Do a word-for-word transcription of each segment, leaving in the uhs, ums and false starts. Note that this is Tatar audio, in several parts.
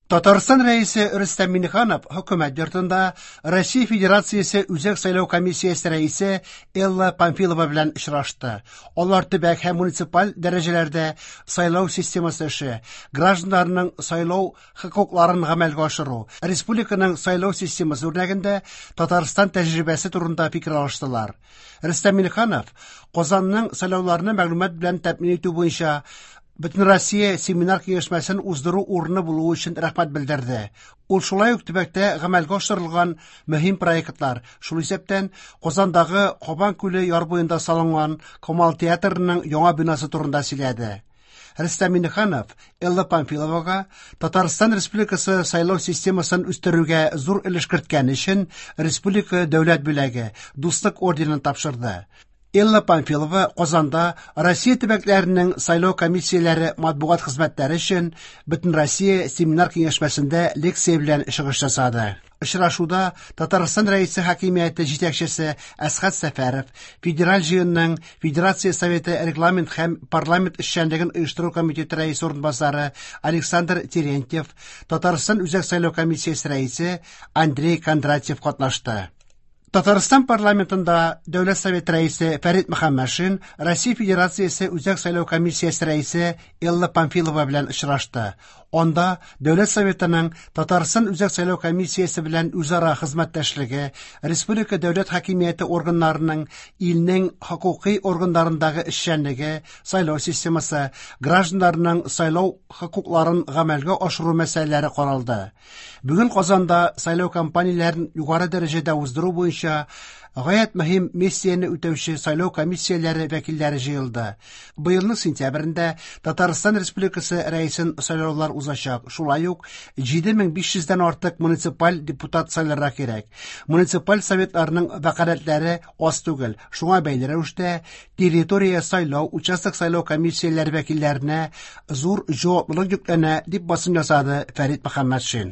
Татарстан рәисе Рөстәм Миңнеханов хөкүмәт йортында Россия Федерациясе Үзәк сайлау комиссиясе рәисе Элла Памфилова белән очрашты. Алар төбәк һәм муниципаль дәрәҗәләрдә сайлау системасы эше, гражданнарның сайлау хокукларын гамәлгә ашыру, республиканың сайлау системасы үрнәгендә Татарстан тәҗрибәсе турында фикер алыштылар. Рөстәм Миңнеханов Казанның сайлауларны мәгълүмат белән тәэмин итү буенча Бөтен Россия семинар киңәшмәсен уздыру урыны булуы өчен рәхмәт белдерде. Ул шулай ук төбәктә гамәлгә ашырылган мөһим проектлар, шул исәптән Казандагы Кабан күле яр буенда салынган Камал театрының яңа бинасы турында сөйләде. Рөстәм Миңнеханов Элла Памфиловага Татарстан Республикасы сайлау системасын үстерүгә зур өлеш керткән өчен республика дәүләт бүләге, дуслык орденын тапшырды. Элла Памфилова Казанда Россия төбәкләренең сайлау комиссияләре матбугат хезмәтләре өчен Бөтен Россия семинар киңәшмәсендә лекция белән чыгыш ясады. Очрашуда Татарстан рәисе хакимияте җитәкчесе Әсхәт Сәфәров, федераль җыенның Федерация Советы регламент һәм парламент эшчәнлеген оештыру комитеты рәисе урынбасары Александр Терентьев, Татарстан Үзәк сайлау комиссиясе рәисе Андрей Кондратьев катнашты. Татарстан парламентында Дәүләт Совет рәисе Фәрит Мөхәммәтшин, Россия Федерациясе Үзәк сайлау комиссиясе рәисе Элла Памфилова белән очрашты. Онда Дәүләт Советының Татарстан Үзәк сайлау комиссиясе белән үзара хезмәттәшлеге, республика дәүләт хакимияте органнарының илнең хокукый органнарындагы эшчәнлеге, сайлау системасы, гражданнарның сайлау хокукларын гамәлгә ашыру мәсьәләләре каралды. Бүген Казанда сайлау кампанияләрен югары дәрәҗәдә уздыру буенча гаять мөһим миссияне үтәүче сайлау комиссияләре вәкилләре җыелды. Быелның сентябрендә Татарстан Республикасы рәисен сайлаулар узачак. Шулай ук җиде мең биш йөздән артык муниципаль депутат сайларга кирәк. Муниципаль советларның вәкаләтләре аз түгел. Шуңа бәйле рәвештә территория сайлау, участок сайлау комиссияләре вәкилләренә зур җаваплылык йөкләнә, дип басым ясады Фәрит Мөхәммәтшин.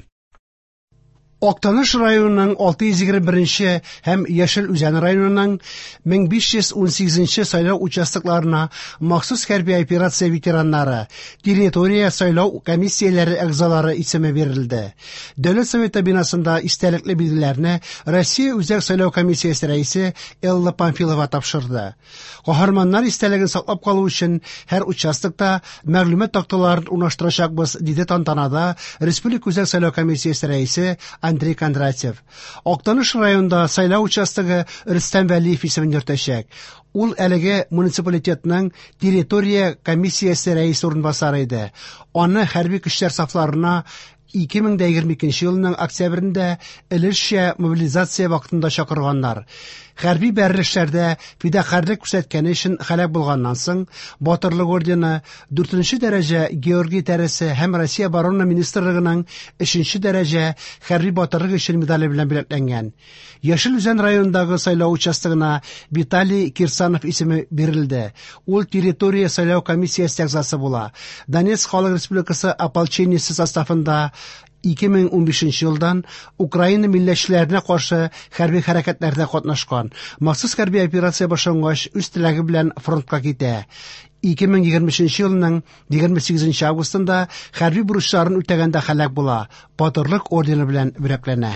Актаныш районының алты йөз егерме беренче һәм Яшел Үзән районының мең биш йөз ун сигезенче сайлау участокларына махсус хәрби операция ветераннары, территория сайлау комиссияләре әгъзалары исеме бирелде. Дәүләт Советы бинасында истәлекле билгеләрне Россия Үзәк сайлау комиссиясе рәисе Элла Памфилова тапшырды. Каһарманнар истәлеген саклап калу өчен һәр участокта мәгълүмат такталарын урнаштырачакбыз, диде тантанада Республика Үзәк сайлау комиссиясе рәисе Андрей Кондратьев. Актаныш районында сайлау участогы Рөстәм Вәлиев исемен йөртәчәк. Ул әлеге муниципалитетның территория комиссиясе рәисе урынбасары иде. Аны хәрби көчләр сафларына ике мең егерме икенче елның октябрендә элешчә мобилизация вакытында чакырганнар. Хәрби бәрелешләрдә фидакарьлек күрсәткәне өчен һәлак булганнан соң Батырлык ордены, дүртенче дәрәҗә Георгий тәресе һәм Россия оборона министрлыгының өченче дәрәҗә хәрби батырлык өчен медале белән бүләкләнгән. Яшел Үзән районындагы сайлау участогына Виталий Кирсанов исеме бирелде. Ул территория сайлау комиссиясе әгъзасы була. Донецк Халык Республикасы ополчениесе составында ике мең ун бишенче елдан Украина милләтчеләренә каршы хәрби хәрәкәтләрдә катнашкан. Махсус хәрби операция башлангач үз теләге белән фронтка китә. ике мең егерме өченче елның егерме сигезенче августында хәрби бурычларын үтәгәндә һәлак була. Батырлык ордены белән бүләкләнә.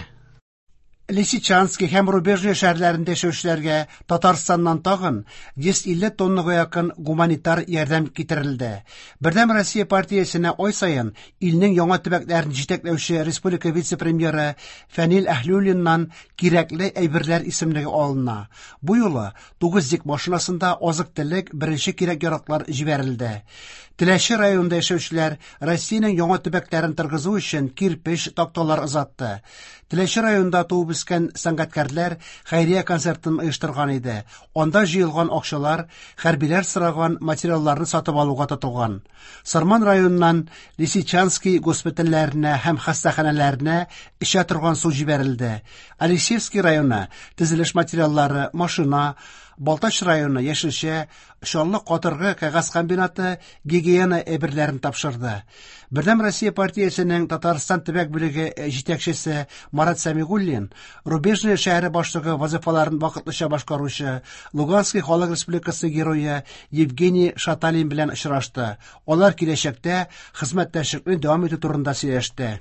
Лисичанский һәм Рубежный шәһәрләрендә яшәүчеләргә Татарстаннан тагын йөз илле тоннага якын гуманитар ярдәм китерелде. Бердәм Россия партиясенә ай саен илнең яңа төбәкләрен җитәкләүче республика вице-премьеры Фәнил Әһлүлиннән кирәкле әйберләр исемлеге алына. Бу юлы тугыз йөк машинасында азык-төлек, беренче кирәк-яраклар җибәрелде. Теләче районында яшәүчеләр Россиянең яңа төбәкләрен торгызу өчен кирпеч такталар озатты. Теләче районында туып үскән сәнгатькәрләр хәйрия концертын оештырган иде. Анда җыелган акчалар хәрбиләр сораган материалларны сатып алуга тотылган. Сарман районыннан Лисичанский госпитальләренә һәм хастаханәләренә эчә торган су җибәрелде. Алексеевский районы төзелеш материаллары, машина, Балтач районы яшелчә, Шаллы катыргы кәгазь комбинаты гигиена әйберләрен тапшырды. Бердәм Россия партиясенең Татарстан төбәк бүлеге җитәкчесе Марат Сәмигуллин, Рубежный шәһәре башлыгы вазифаларын вакытлыча башкаручы Луганский Халык Республикасы герое Евгений Шаталин белән очрашты. Алар киләчәктә хезмәттәшлекне дәвам итү турында сөйләште.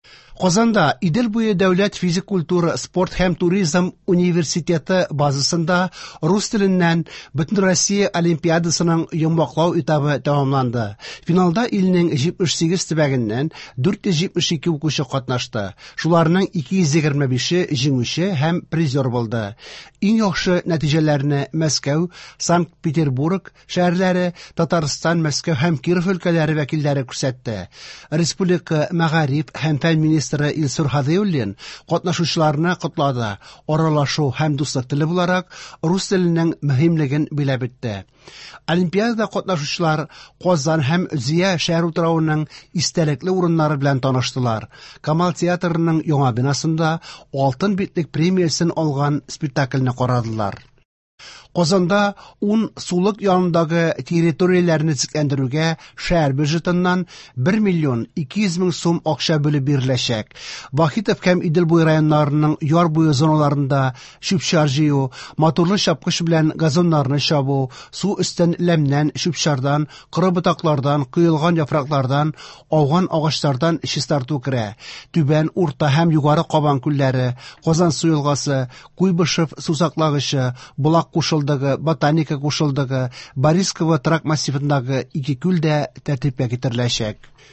Казанда Идел буе дәүләт физик культура, спорт һәм туризм университеты базасында рус теленнән Бөтен Россия олимпиадасының йомгаклау этабы тәмамланды. Финалда илнең җитмеш сигез төбәгеннән дүрт йөз җитмеш ике укучы катнашты. Шуларның ике йөз егерме бише җиңүче һәм призер булды. Иң яхшы нәтиҗәләрне Мәскәү, Санкт-Петербург шәһәрләре, Татарстан, Мәскәү һәм Киров өлкәләре вәкилләре күрсәтте. Республика Мәгариф һәм фән министры Илсур Хәзиуллин катнашучыларны котлады. Аралашу һәм дуслык теле буларак рус теленең мөһимлеген биләп үтте. Олимпиадада катнашучылар Казан һәм Зия шәһәр утравының истәлекле урыннары белән таныштылар. Камал театрының яңа бинасында алтын битлек премиясын алган спектакльне карадылар. Казанда ун сулык янындагы территорияләрне төзекләндерүгә шәһәр бюджетыннан бер миллион ике йөз мең сум акча бүлеп биреләчәк. Вахитов һәм Идел буе районнарының яр буе зоналарында чүп-чар җыю, моторлы чапкыч белән газоннарны чабу, су өстен ләмнән, чүп-чардан, коры ботаклардан, кыелган яфраклардан, ауган агачлардан чистарту керә. Түбән, урта һәм югары Кабан күлләре, Казан су елгасы, Куйбышев сусаклагычы, Булак кушылдыгы, Ботаника кушылдыгы, Борисково трак массивындагы ике күл дә тәртипкә китереләчәк.